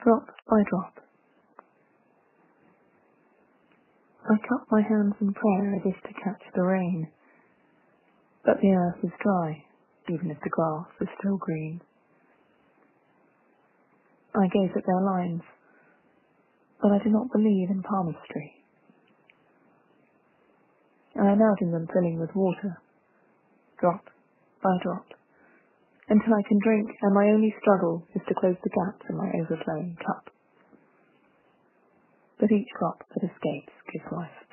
drop by drop. I cup my hands in prayer as if to catch the rain, but the earth is dry, even if the grass is still green. I gaze at their lines, but I do not believe in palmistry. I imagine them filling with water, drop by drop, until I can drink, and my only struggle is to close the gaps in my overflowing cup. But each drop that escapes gives life.